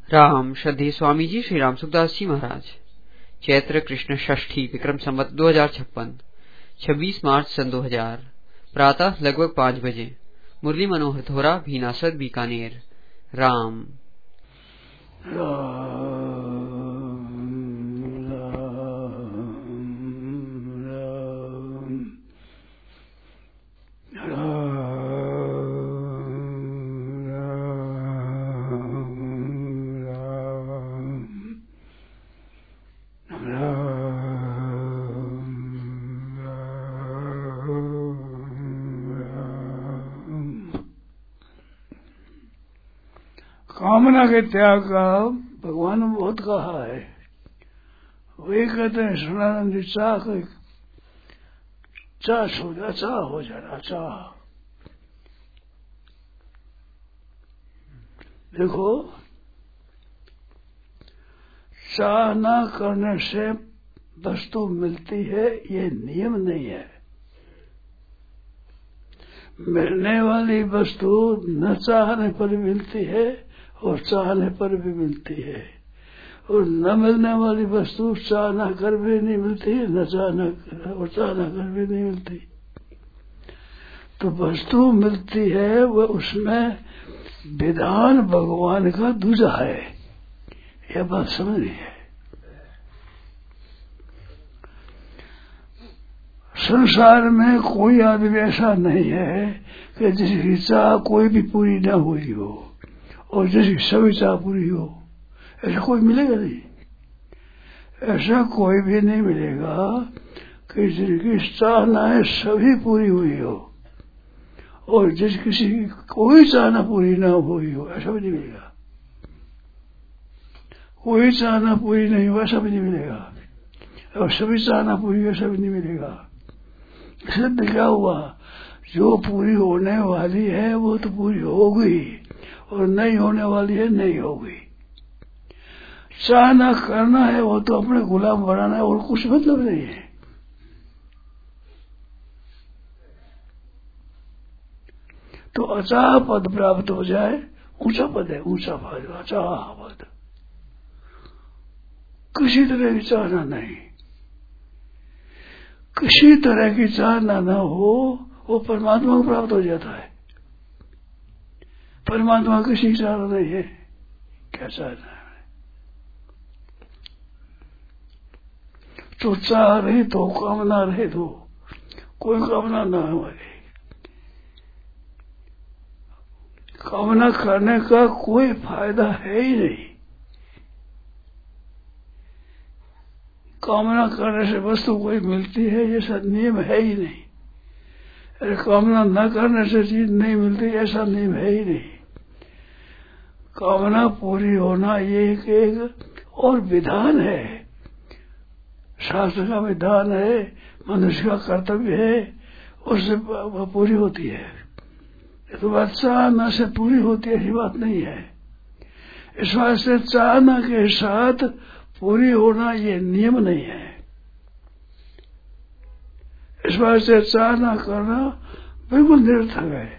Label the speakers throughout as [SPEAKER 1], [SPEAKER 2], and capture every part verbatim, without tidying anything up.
[SPEAKER 1] राम श्रद्धेय स्वामी जी श्री राम सुखदास जी महाराज। चैत्र कृष्ण षष्ठी विक्रम संवत दो हजार छप्पन छब्बीस मार्च सन दो हजार। प्रातः लगभग पाँच बजे। मुरली मनोहर थोरा, भीनासर, बीकानेर। राम
[SPEAKER 2] कामना के त्याग का भगवान ने बहुत कहा है। वही कहते हैं सुनानंद जी, चाह को चाह छो जा, चाह हो जाना, चाह। देखो, चाह ना करने से वस्तु मिलती है ये नियम नहीं है। मिलने वाली वस्तु न चाहने पर मिलती है और चाहने पर भी मिलती है, और न मिलने वाली वस्तु चाहना कर भी नहीं मिलती, न चाहना और चाहना कर भी नहीं मिलती। तो वस्तु मिलती है वह उसमें विधान भगवान का दूजा है। यह बात समझनी है। संसार में कोई आदमी ऐसा नहीं है कि जिसकी चाह कोई भी पूरी न हुई हो और जिसकी सभी चाह पूरी हो। ऐसा कोई मिलेगा नहीं। ऐसा कोई भी नहीं मिलेगा कि जिसकी चाहनाएं सभी पूरी हुई हो और जिस किसी की कोई चाहना पूरी न हुई हो, ऐसा भी नहीं मिलेगा। कोई चाहना पूरी नहीं हो ऐसा भी नहीं मिलेगा, और सभी चाहना पूरी हो ऐसा भी नहीं मिलेगा। सिद्ध क्या हुआ? जो पूरी होने वाली है वो तो पूरी हो गई, और नहीं होने वाली है नहीं हो गई। चाहना करना है वो तो अपने गुलाम बनाना है, और कुछ मतलब नहीं है। तो अचाह पद प्राप्त हो जाए, ऊंचा पद है, ऊंचा पद, अचाह पद। किसी तरह की चाहना नहीं, किसी तरह की चाहना न हो, वो परमात्मा को प्राप्त हो जाता है। परमात्मा किसी की चाहना नहीं है। क्या चाहना है? तो चाह रही तो कामना रहे तो कोई कामना न हमारी। कामना करने का कोई फायदा है ही नहीं। कामना करने से वस्तु कोई मिलती है ऐसा नियम है ही नहीं। अरे कामना न करने से चीज नहीं मिलती ऐसा नियम है ही नहीं। कामना पूरी होना ये एक, एक और विधान है, शास्त्र का विधान है, मनुष्य का कर्तव्य है, उससे वह पूरी होती है। तो बात चाहना से पूरी होती है ऐसी बात नहीं है। इस वास्ते चाहना के साथ पूरी होना ये नियम नहीं है। इस वास्ते चाहना करना बिल्कुल निरर्थक है।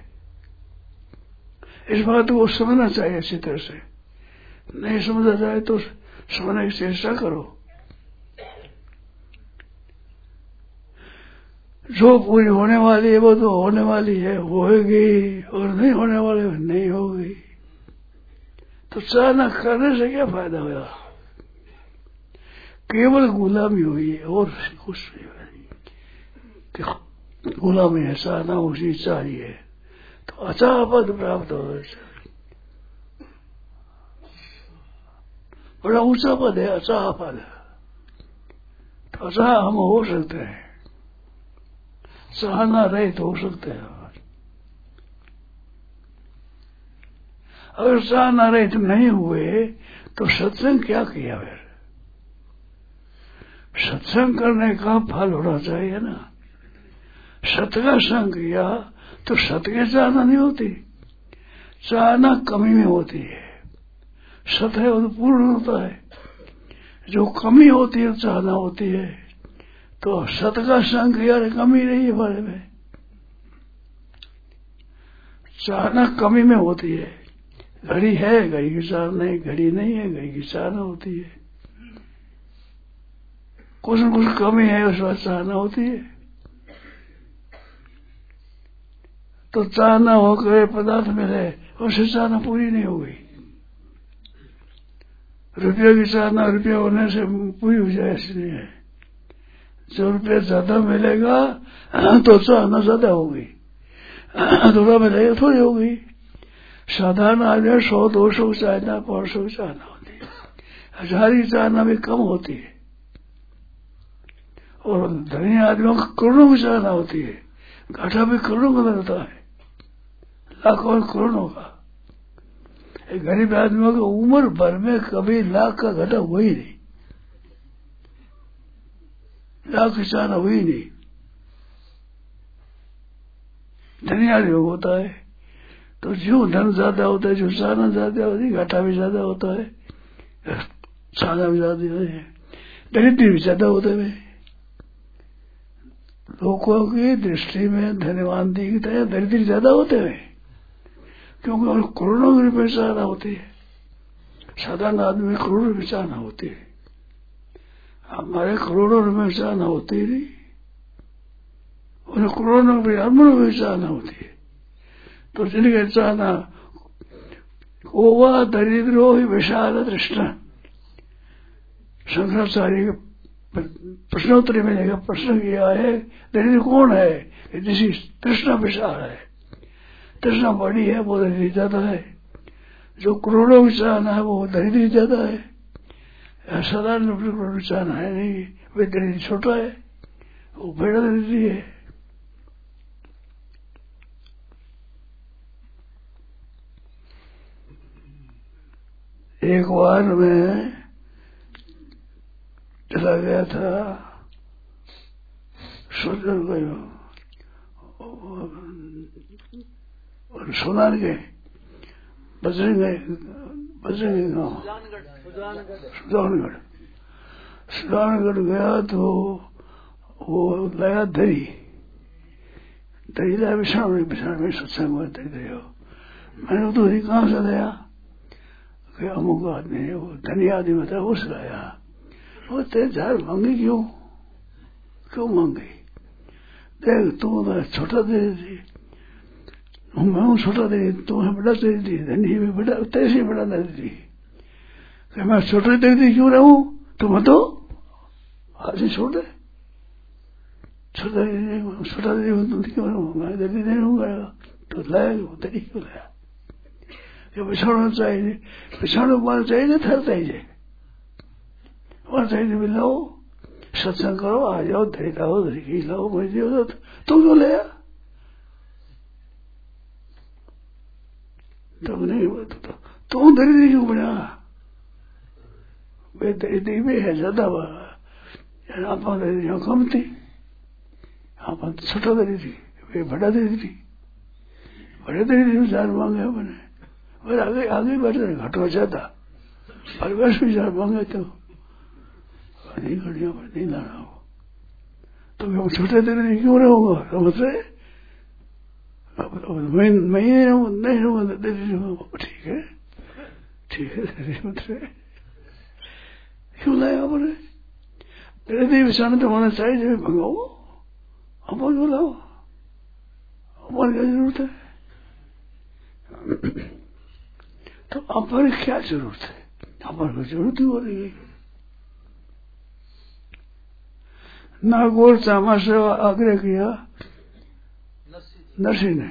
[SPEAKER 2] इस बात को समझना चाहिए अच्छी तरह से। नहीं समझा जाए तो समझने की चेष्टा करो। जो पूरी होने वाली है वो तो होने वाली है, होगी, और नहीं होने वाली नहीं होगी। तो चाहना करने से क्या फायदा हुआ? केवल गुलामी हुई है और कुछ नहीं। गुलामी है, चाहना उसी चाहिए तो अचाह पद प्राप्त हो। बड़ा ऊंचा पद है अचाह पद। तो अचाह हम हो सकते हैं, चाहना रहे तो हो सकते हैं। अगर चाहना रहे तो नहीं हुए तो सत्संग क्या किया? फिर सत्संग करने का फल होना चाहिए ना। सत्य का संग किया तो सत्य की चाहना नहीं होती, चाहना कमी में होती है। सत्य है वो तो पूर्ण होता है, जो कमी होती है चाहना होती है। तो सत्य का संग किया कमी नहीं है बारे में। चाहना कमी में होती है, घड़ी है, घड़ी की चाल नहीं, घड़ी नहीं है, घड़ी की चाहना होती है। कुछ न कुछ कमी है, उस बात चाहना होती है। तो चाहना होकर पदार्थ मिले, उससे चाहना पूरी नहीं हो गई। रुपया की चाहना रुपया होने से पूरी हो जाए ऐसी नहीं है। जो रुपया ज्यादा मिलेगा तो चाहना ज्यादा होगी, थोड़ा मिलेगा थोड़ी होगी। साधारण आदमी सौ दो सौ चाहना, पांच सौ चाहना होती है, हजार की चाहना भी कम होती है। और धनी आदमियों को करोड़ों की चाहना होती है, घाटा भी करोड़ों का लगता है, लाखों और करोड़ों का। गरीब आदमियों की उम्र भर में कभी लाख का घाटा हुआ ही नहीं, लाख की चाहना हुई नहीं। धनी आदमियों को होता है। तो जो धन ज्यादा होता है, जो चाहना ज्यादा होती है, घाटा भी ज्यादा होता है, चाहना भी ज्यादा होती है, दरिद्र भी ज्यादा होते हैं। लोगों की दृष्टि में धनवान दिखते हैं, दरिद्र ज्यादा होते हैं, क्योंकि उन करोड़ों की रुपये चाहना होती है। साधारण आदमी करोड़ों रुपये चाहना होती है, हमारे करोड़ों रुपये चाहना होती नहीं, उन्हें करोड़ों रुपये अरबों रुपये चाहना होती है। तो जिनके चाहना कोवा दरिद्रो ही विशाल तृष्णा, शंकराचार्य के प्रश्नोत्तरी में देखा प्रश्न किया है, दरिद्र कौन है? जिसकी तृष्णा विशाल है, तृष्णा बड़ी है, वो दरिद्र ज्यादा है। जो करोड़ों की चाहना है वो दरिद्र ज्यादा है, साधारण करोड़ों की चाहना है नहीं, वे दरिद्र छोटा है, वो बड़ा दरिद्र है। एक बार मैं चला गया था सोचर गयो और सोनार के बजरंग बजरंग गाँव सुजानगढ़ सुजानगढ़ गया तो वो लाया दही दही लाया बिछाड़ बिछाड़ में सत्संग में दही दे। मैंने तो दही कहाँ से लाया? अमुक आदमी है, वो धनी आदमी था, उस लाया। वो तेरे झाड़ मांगी क्यों क्यों मांगी? देख तू छोटा दे दी, मैं हूँ छोटा दे दी, तू है बड़ा दे दी, धनी भी बड़ा, तेरे से बड़ा दे दी। मैं छोटा दे दी क्यों रहूं? तू मत हो आज ही छोड़ दे, छोटा दे छोटा दे तुम क्यों रहूँ? मैं दे दी नहीं रहूंगा। तो लाया दही क्यों लाया? बिछाना चाहिए, बिछाना मार चाहिए, थर चाहिए, वहां चाहिए भी लाओ, सत्संग करो, आ जाओ, दही लाओ, दही घी लाओ, मुझे तो तुम क्यों ले? तुम नहीं तो तुम दरिद्र क्यों बना? वे दरिद्र भी है ज्यादा, आप दरिद्र कम थी, आप छोटा दरिद्र, वे बड़ा दरिद्र, बड़े दरिद्र जान मांगे अपने, और आगे आगे बढ़ रहे घटो ज्यादा, और वर्ष भी जान मांगे तो नहीं घड़िया पर नहीं लाना हो। तो मैं छोटे दरिद्र क्यों रहूंगा? समझ रहे? मैं मैं नहीं रहूंगा, नहीं रहूंगा दरिद्र रहूंगा। ठीक है ठीक है, दरिद्र मत रहे, क्यों लाया बोले? दरिद्र बिछाने तो होना चाहिए, जब भगाओ अपन बोलाओ, अपन क्या जरूरत है? तो अपन क्या जरूरत है? अपन को जरूरत ही हो रही है। नागौर चामा से आग्रह किया नरसी ने,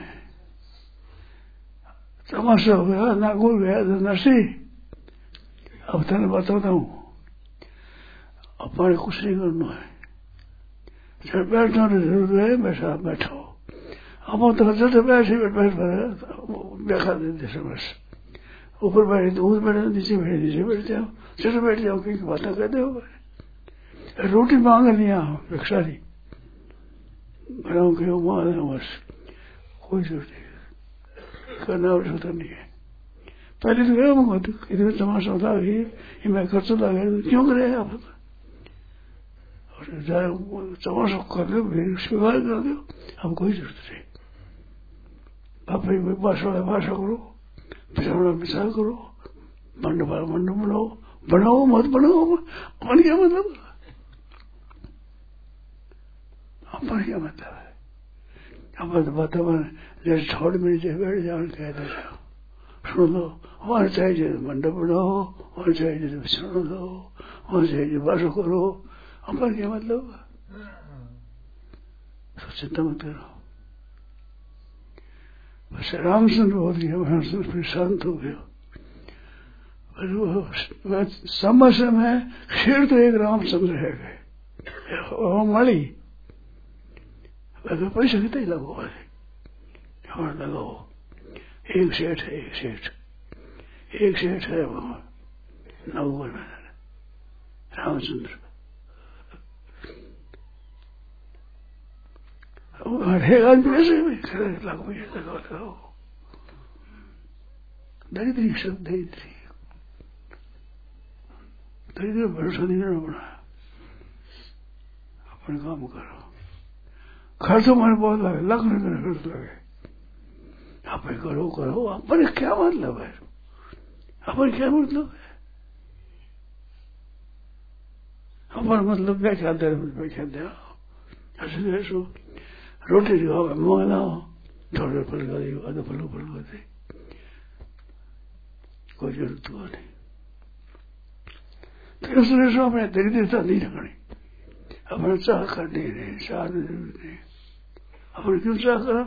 [SPEAKER 2] चामा से हो गया, नागौर गया तो नरसी, अब तेने बताता हूँ, अपन कुछ नहीं करना है, जब बैठना तो जरूर है, बैठा बैठो, अपन तो जब बैठे बैठ बैठ देखा देते समझ, ऊपर बैठे तो ऊपर बैठे, नीचे बैठे नीचे बैठ जाओ, चलो बैठ जाओ, कहीं बातें कहते हो। रोटी मांग लिया भिक्षा ली, घरों के मांग बस, कोई जरूरत नहीं करना, आवश्यकता नहीं है। पहले तो गया मंगा तो इधर तमाशा होता है, ये मैं खर्च होता है, क्यों करे आप? और जाए तमाशा कर लो, स्वीकार कर दो, अब कोई जरूरत नहीं। आप भाषा है भाषा करो, पिछड़ा पिछड़ा करो, मंडप मंडप बनाओ, बनाओ मत बनाओ, अपन क्या मतलब, अपन क्या मतलब है, अपन वातावरण जैसे छोड़ मिल जाए बैठ जाओ कहते जाओ, सुन लो, वहां चाहिए मंडप बनाओ, वहां चाहिए पिछड़ा दो, वहां चाहिए बस करो, अपन क्या मतलब, तो चिंता मत करो। बस रामचंद्र बोल गया, रामचंद्र फिर शांत हो गया। पर वो समय समय फिर तो एक रामचंद्र है गए मणि पैसा कितना ही लगो और लगाओ, एक सेठ है, एक सेठ एक सेठ है वहां नवगढ़ में रामचंद्र, हर आदमी ऐसे भी लगो लगाओ लगाओ, दरिद्री सब दरिद्री दरिद्र भरोसा नहीं करना पड़ा, अपने काम करो, खर्च हमारे बहुत लगे, लाख रुपये खर्च लगे, आप करो करो, अपने क्या मतलब है, अपन क्या मतलब है, अपन मतलब व्याख्या दे व्याख्या दे ऐसे ऐसो रोटी दिखाओ मंगाओ, थोड़े फल का दियो, आधा फल फल का दे, कोई जरूरत को नहीं। तो इसलिए सो अपने दरिद्रता नहीं रखनी, अपने चाह करनी नहीं, चाह नहीं, अपने क्यों चाह करो,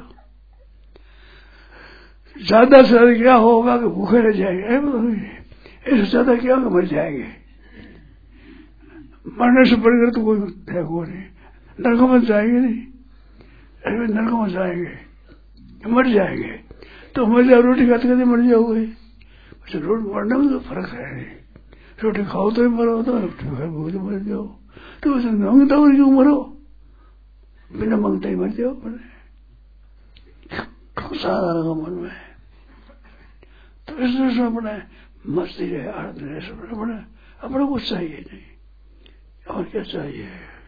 [SPEAKER 2] ज्यादा से ज्यादा क्या होगा कि भूखे रह जाएंगे, इससे ज्यादा क्या होगा मर जाएंगे, मरने से बढ़कर तो कोई है वो नहीं, नरक में जाएंगे नहीं, नरक में जाएंगे मर जाएंगे, तो मर जाओ रोटी खाते खाते मर जाओगे, रोटी मरने में तो फर्क है नहीं, रोटी खाओ तो ही मरो, तो भूख मर जाओ, तो उसे मांगता हो क्यों मरो, बिना मांगता ही मर जाओ, सारा लगा मन में, तो इसलिए अपने मस्ती रहे आनंद रहे सब अपने अपने कुछ चाहिए नहीं, और क्या चाहिए,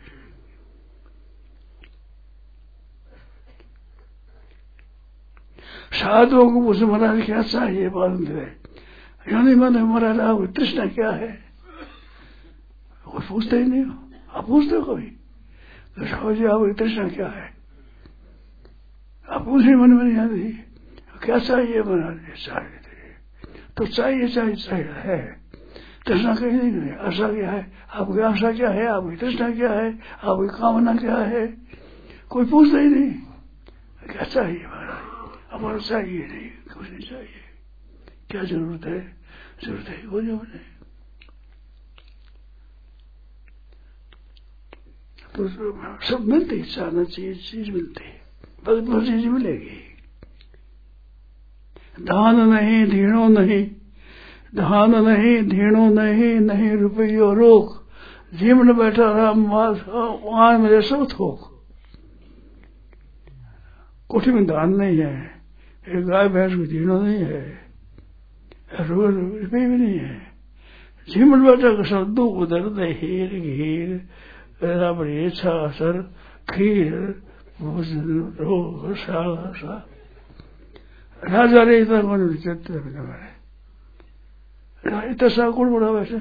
[SPEAKER 2] साधुओं को मुझे महाराज क्या चाहिए मालूम है, यानी मैंने महाराज आप तृष्णा क्या है, कोई पूछते ही नहीं हो, आप पूछते हो कभी, तो जी आपकी तृष्णा क्या है, आप पूछे मन में नहीं आती, क्या चाहिए महाराज, चाहिए तो चाहिए चाहिए चाहिए है, तृष्णा कहीं नहीं है, आशा क्या है, आपकी आशा क्या है, आपकी तृष्णा क्या है, आपकी कामना क्या है, कोई पूछता ही नहीं, क्या चाहिए महाराज, हमारा चाहिए नहीं, कुछ नहीं चाहिए, क्या जरूरत है, जरूरत है वो जो नहीं, तो सब मिलती, चाहना चाहिए चीज मिलती है, बस बस चीज मिलेगी, धान नहीं धीणो नहीं, धान नहीं धीणो नहीं, नहीं रुपयो रोक, जीवन बैठा राम वहां मेरे सब थोक, कोठी में धान नहीं है, एक गाय भैंस को धीणो नहीं है, रुपये भी नहीं है, जीवन बैठा का सब दुख उधर हीर घीर रबड़ी छासर खीर रोग साला सा राजा रे इतना कौन चलते हमारे इतना सा कौन बड़ा वैसे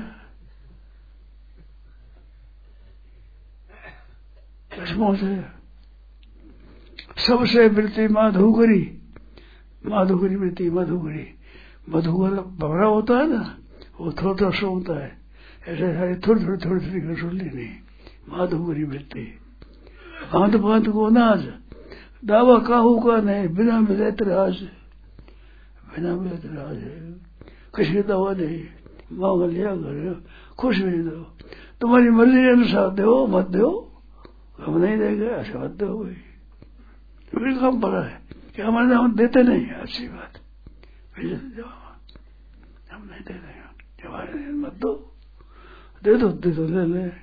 [SPEAKER 2] सबसे वृत्ति माधुकरी, माधुकरी वृत्ति मधुकरी, मधुकर भवरा होता है ना, वो थोड़ा थोड़ा सो होता है, ऐसे सारी थोड़ी थोड़ी थोड़ी थोड़ी कर सुन लेनी, माधुकरी वृत्ति, भांत भांत को नाज, दावा काहू का नहीं, बिना विदत राज, बिना विदत राज, किसी दवा नहीं, मांग लिया कर, खुश भी दो, तुम्हारी मर्जी अनुसार दो मत दो, हम नहीं देंगे, ऐसे मत दो भाई, फिर काम पड़ा है कि हमारे हम देते नहीं है, अच्छी बात, हम नहीं दे देंगे, हमारे मत दो, दे दो दे दो ले ले,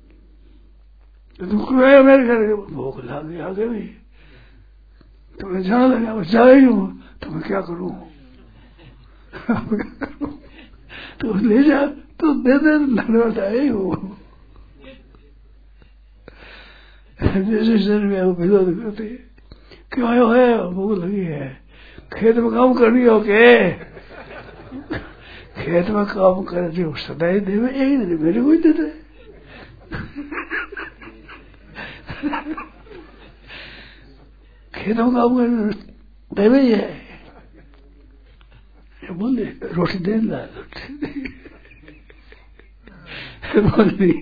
[SPEAKER 2] तुम क्यों मेरे घर भूख लगी आगे भी, तुम्हें जाना लगा मैं जा रही हूँ, तो मैं क्या करूँ, तो ले जा, तो दे दे, धन्यवाद आई हूँ, जैसे शरीर में वो विरोध करती है, क्यों आयो है, भूख लगी है, खेत में काम करनी हो के, खेत में काम करे जो सदाई देवे यही दे मेरे को ही दे दे। खेत में काम करे देवे ही है। बोले रोटी दे ला बोली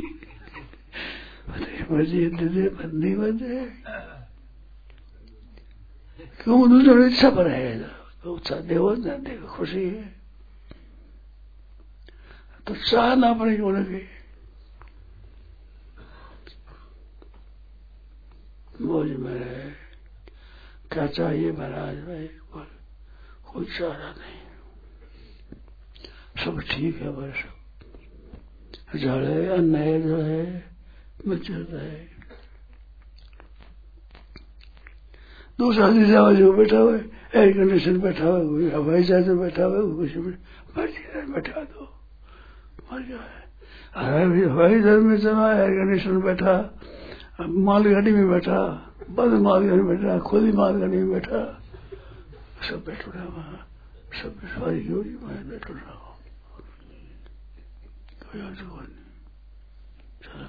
[SPEAKER 2] मर्जी दे दे बंदी बंदे क्यों दूसरे इच्छा पर है तो उत्साह देव न दे खुशी है तो चाह ना पड़ेगी उनकी मौज में रहे। क्या चाहिए महाराज भाई कोई चारा नहीं सब ठीक है बस जड़े अन्न है जो है मच्छर है। दूसरा तीसरा जो बैठा हुआ एयर कंडीशन बैठा हुआ कोई हवाई जहाज में बैठा हुआ कुछ मर्जी बैठा दो मर जाए। हवाई जहाज में चला एयर कंडीशन में बैठा मालगाड़ी में बैठा बंद मालगाड़ी में बैठा खुली मालगाड़ी में बैठा सब बैठो रहा वहां सब सवारी की होगी मैं बैठो रहा हूँ कोई और नहीं। चलो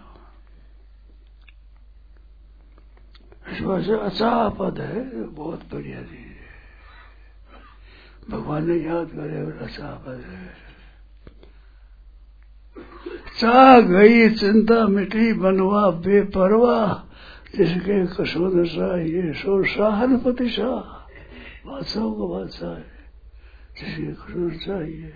[SPEAKER 2] इस बात से अच्छा पद है बहुत बढ़िया चीज है भगवान ने याद करे और अच्छा पद है। चाह गई चिंता मिटी बनवा बेपरवाह जिसके कसो न चाहिए सो शाहनपति शाह बादशाहों का बादशाह है जिसके कसो न चाहिए।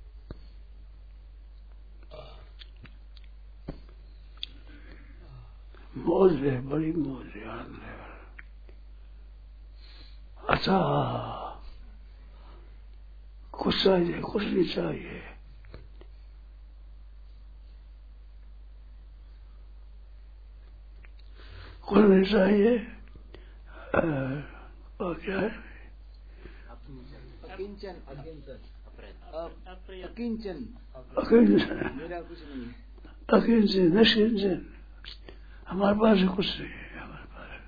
[SPEAKER 2] मौज है बड़ी मौज है आनंद है। अच्छा कुछ चाहिए कुछ नहीं चाहिए कुछ नहीं चाहिए और क्या है
[SPEAKER 3] अकिंचन अकिंचन अकिंचन
[SPEAKER 2] अकिंचन
[SPEAKER 3] मेरा कुछ नहीं है
[SPEAKER 2] अकिंचन निष्किंचन हमारे पास कुछ नहीं है हमारे पास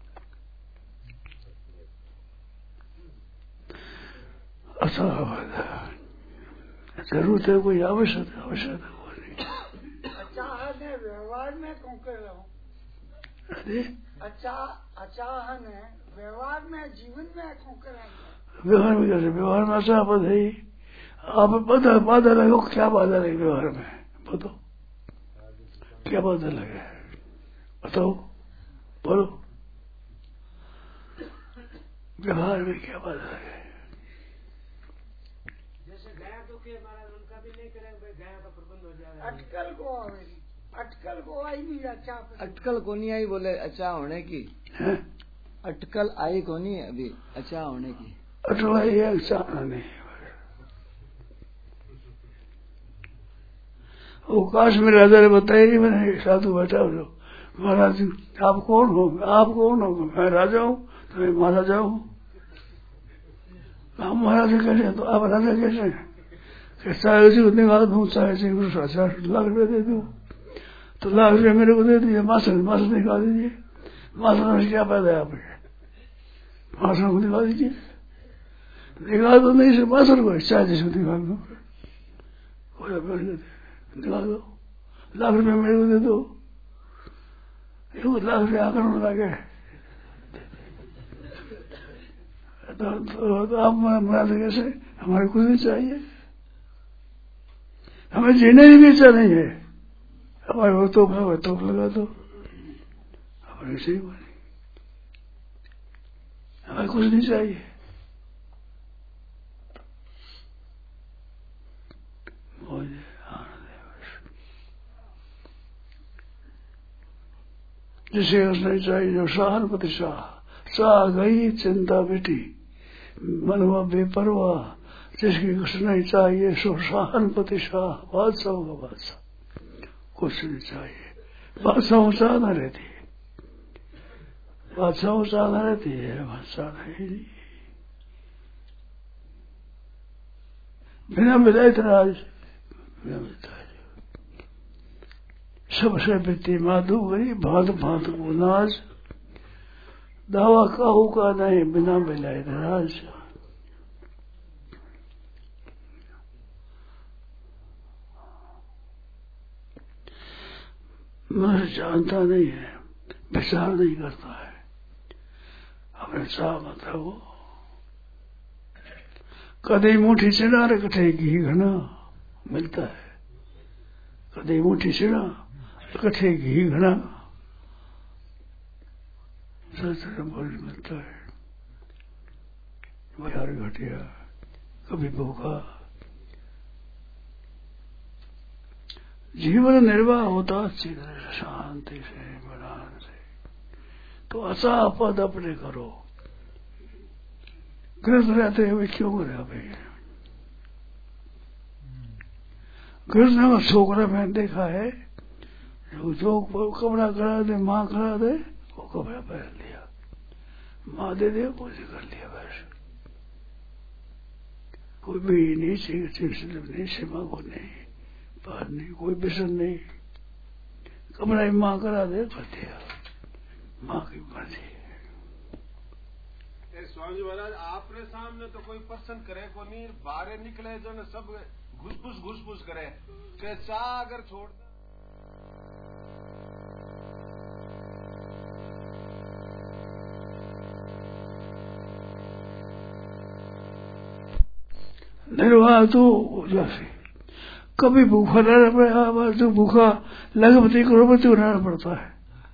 [SPEAKER 2] अच्छा जरूरत है कोई आवश्यक आवश्यकता कोई नहीं।
[SPEAKER 4] अच्छा है व्यवहार में क्यों कर रहा हूँ
[SPEAKER 2] अरे
[SPEAKER 4] अच्छा अचाहन है व्यवहार में जीवन में क्यों करेंगे
[SPEAKER 2] व्यवहार में कैसे व्यवहार में अच्छा पद है ही आप बाधा बाधा लगो क्या बाधा लगे व्यवहार में बताओ क्या बाधा लगे बताओ बोलो व्यवहार में क्या बाधा लगे।
[SPEAKER 4] जैसे गया तो के महाराज उनका भी नहीं करेंगे गया का प्रबंध हो जाएगा अटकल को आवेगी अटकल को आई नहीं अच्छा
[SPEAKER 3] अटकल को नहीं आई बोले अच्छा होने की
[SPEAKER 2] है?
[SPEAKER 3] अटकल आई को नहीं अभी अच्छा होने की
[SPEAKER 2] अटकल आई है अच्छा नहीं वो काश में राजा ने बताया नहीं मैंने साधु बैठा हो महाराज आप कौन हो आप कौन हो मैं राजा हूँ तो मैं महाराजा हूँ हम महाराजा कैसे हैं तो आप राजा कैसे हैं चाहे उसी को निकाल दूँ चाहे उसी को लाख रुपये दे दूँ तो लाख रुपये मेरे को दे दीजिए मास्टर मास्टर निकाल दीजिए मास्टर से क्या फायदा है आपके मास्टर को निकाल दीजिए निकाल दो नहीं से मास्टर को चाहे जिसको निकाल दो निकाल दो लाख रुपये मेरे को दे दो लाख रुपये आकर लगे तो, तो, तो आप महाराज कैसे हमारे कुछ नहीं चाहिए हमें जीने की भी इच्छा नहीं है हमारे वो तोप लगा तोप लगा दो हमारे सही बोले हमें कुछ नहीं चाहिए मुझे आनंद है बस जिसे उसने चाहिए जो शाहनपति शाह चाह गई चिंता बेटी मनवा बेपरवाह जिसकी कुछ नहीं चाहिए सो शाहनपति शाह बादशाह का बादशाह कुछ नहीं चाहिए बादशाह चाहना रहती है बादशाह चाहना रहती है बादशाह नहीं बिना मिलाए राज बिना मिलाए सबसे बेटी माधु गई भांत भांत को नाज दावा काहू का नहीं बिना मिलाए राज मनुष्य जानता नहीं है, विचार नहीं करता है। अपने चाह मतलब वो कदे मुठी चिड़ा रे कठे घी घना मिलता है, कदे मुठी चिड़ा कठे घी घना मिलता है। बाजार घटिया कभी भूखा, जीवन निर्वाह होता अच्छी तरह से शांति से बरान से। तो अचा पद अपने करो, गृहस्थ रहते हुए क्यों करे भाई? गृहस्थ में छोकरा मैंने देखा है जो जो कपड़ा करा दे, माँ करा दे, वो कपड़ा पहन लिया, माँ दे दे वो कर लिया बस। कोई भी नहीं, सिर्फ नहीं, सीमा को नहीं, बात नहीं, कोई व्यसन नहीं, कपड़ा ही माँ करा दे कर दिया, माँ की मर्जी है।
[SPEAKER 5] स्वामी महाराज आपने सामने तो कोई प्रश्न करे को नहीं, बाहर निकले जो न सब घुसपुस घुसपुस करे के चाह अगर छोड़
[SPEAKER 2] निर्वाह तो जैसे कभी भूखा रहना पड़े, तो भूखा लखपति करोड़पति रहना पड़ता है।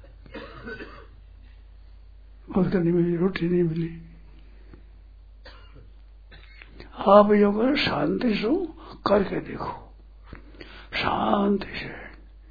[SPEAKER 2] भक्त नहीं मिली, रोटी नहीं मिली, आप यो करो शांति से करके देखो, शांति से।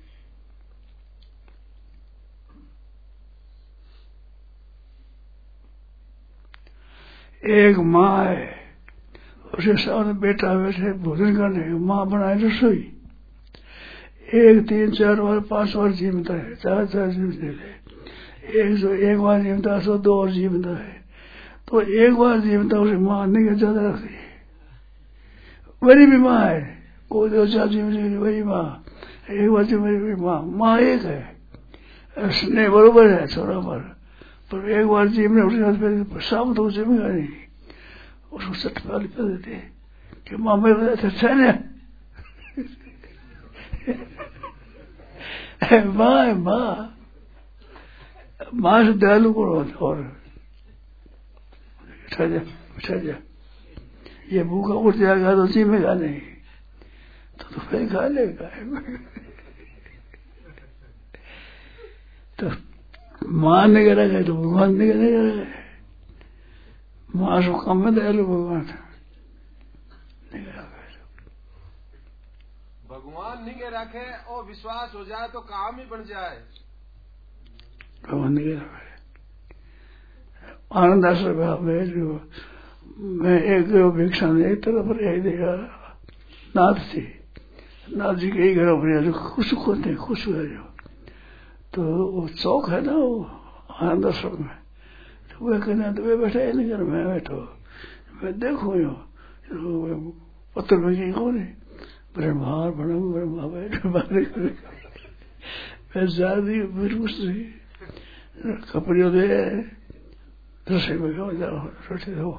[SPEAKER 2] एक माँ है, उसके सामने बेटा बैठे भोजन करने, माँ बनाए रसोई, एक तीन चार बार पांच बार जीवता है, चार चार जीवते है, एक सौ एक बार जीवता सौ दो और जीवता है, तो एक बार जीवता उसे माँ नहीं ज्यादा रखती है। वही भी माँ है, कोई दो चार जीवन वही माँ, एक बार जी मेरी माँ, माँ एक है, स्नेह बरोबर है छोरा पर, पर एक बार जीवने उसके शाम तो जीवेगा नहीं, उसको सट पाली कर देते कि माँ मेरे अच्छा है माँ है माँ, माँ से दयालु करो और उठा जा उठा जा, ये भूखा उठ जाएगा तो जीवेगा नहीं, तो तो फिर खा लेगा। तो माँ ने करा गए तो भगवान ने करा गए, माँ से कम में दयालु भगवान नहीं करा गए।
[SPEAKER 5] भगवान नहीं रखे और विश्वास हो जाए तो काम ही बन जाए,
[SPEAKER 2] भगवान नहीं करा गए। आनंद आश्रम में जो मैं एक भिक्षा ने एक तरफ रह देखा, नाथ जी नाथ जी के ही घर पर जो खुश होते खुश हुए जो, तो वो चौक है ना वो आनंद आश्रम में, तो वह कहना तो वे बैठे नहीं घर में बैठो, मैं देखो यो पत्थर में की कौन है ब्रह्मार बना ब्रह्मा बैठे बारे मैं जाती फिर कुछ नहीं कपड़े दे रसोई में क्यों जाओ रोटी दो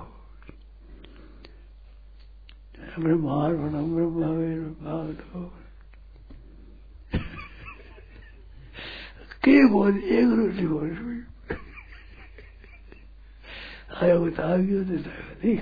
[SPEAKER 2] ब्रह्मार बना ब्रह्मा ब्रह्मा दो के बोल एक रोटी बोल आया होता आ गया देता नहीं।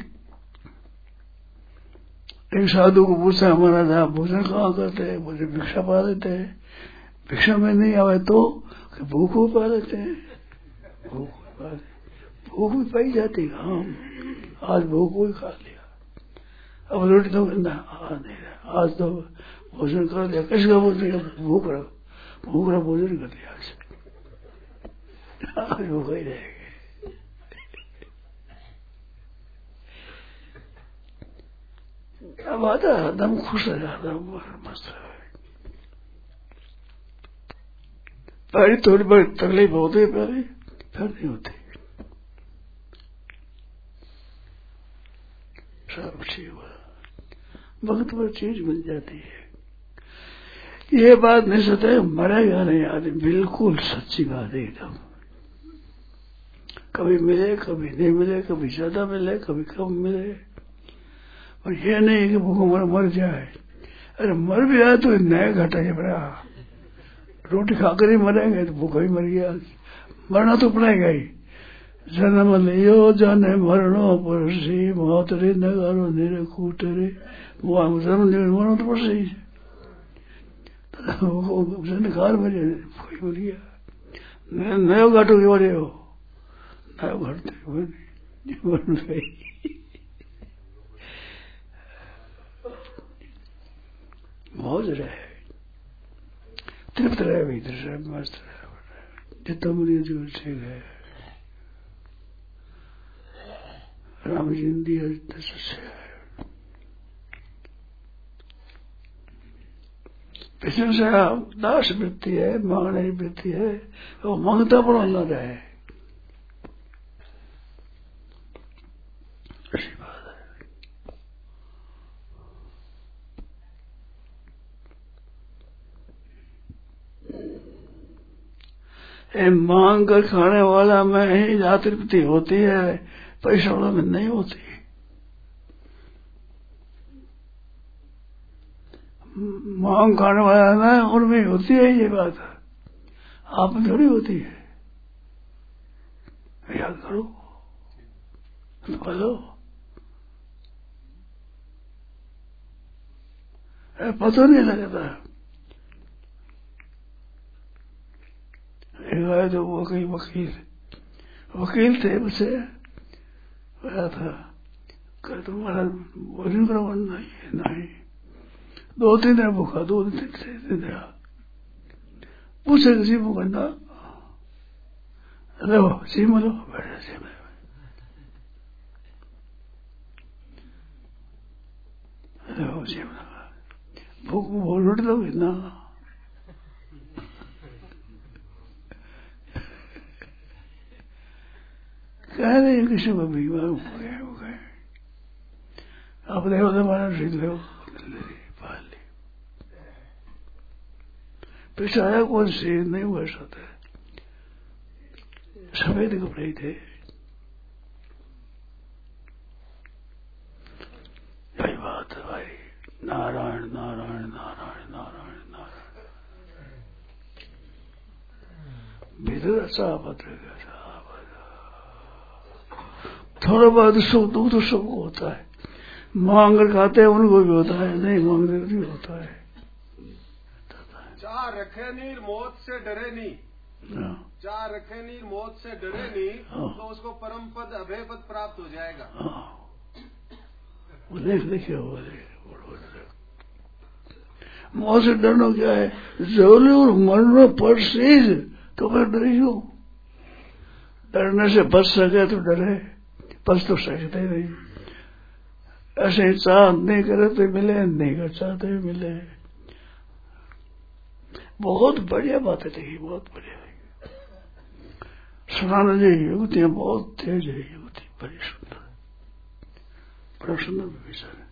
[SPEAKER 2] एक साधु को पूछा हमारा था भोजन कहाँ करते हैं, मुझे भिक्षा पा देते हैं, भिक्षा में नहीं आवे तो भूख भी पा देते हैं, भूख पा भूख भी पाई जाती हाँ आज भूख भी खा लिया, अब रोटी तो ना आज तो भोजन कर दिया, किसका भोजन भूख रहा भूख रहा भोजन कर दिया आज आज भूख ही रहेगी। अब आता दम खुश हो जाता मस्त है, पहले थोड़ी बड़ी तकलीफ होती है पहले फिर नहीं होती, सब ठीक हुआ वक्त पर चीज मिल जाती है। ये बात नहीं सोचते मरेगा नहीं आदमी, बिल्कुल सच्ची बात है एकदम, कभी मिले कभी नहीं मिले, कभी ज्यादा मिले कभी कम मिले, और ये नहीं कि भूख मर मर जाए, अरे मर भी आए तो नया घटा है बड़ा रोटी खाकर ही मरेंगे तो भूखा ही मर गया, मरना तो पड़ेगा ही। जन्म लियो जाने मरणो परसी, मौत रे नगारो निरे कूट रे, जन्म लियो मरणो तो परसी ही घर में भूखा ही मर गया। नयो घाटो के बड़े हो, नयो घाटते मर गई। मौज रहे, तृप्त रहे, भीतर रहे, मस्त रहे, जितना मुझे जीवन से गए राम जी ने दिया जितना सच्चे है। पिछले से दास वृत्ति है, मांगने की वृत्ति है, वो मांगता पर न रहे, ऐसी बात है। मांग कर खाने वाला में ही जाति तृप्ति होती है, पैसा वाला में नहीं होती। मांग खाने वाला ना उनमें होती है ये बात, आप में थोड़ी होती है। याद करो, बोलो, पता नहीं लगता। एक आए तो वो कहीं वकील वकील थे, उसे बोला था कर तुम्हारा भोजन करो, नहीं नहीं, दो तीन दिन भूखा, दो दिन तीन दिन रहा, पूछे किसी भूखा ना लो सीम लो, बैठे सीम लो सीम भूख भूख लुट लो ना। कह रहे किसी को भी हो गए हो गए आप देखो तो हमारा ढील लो पाल ली, पिछाया कौन से नहीं हुआ सकता, सफेद कपड़े थे। यही बात है भाई, नारायण नारायण नारायण नारायण नारायण। भीतर अच्छा पत्र थोड़ा बहुत सुख दुख तो सबको होता है, मांग कर खाते हैं उनको भी होता है, नहीं मांगते भी होता है।
[SPEAKER 5] चाह रखे नहीं मौत से डरे नहीं, चाह रखे नहीं मौत से डरे नहीं, तो उसको परम पद अभय पद प्राप्त हो जाएगा।
[SPEAKER 2] वो देख देखिए वो मौत से डरना क्या है, जरूर और मरना पर सीज तो फिर डरी हो। डरने से बच सके तो डरे, बच तो सकते नहीं। ऐसे चाह नहीं करे तो मिले, नहीं कर चाहते मिले। बहुत बढ़िया बातें देखी, बहुत बढ़िया सुनाने जी युक्तियां बहुत तेज है, युक्ति बड़ी सुंदर, बड़ा सुंदर विचार है।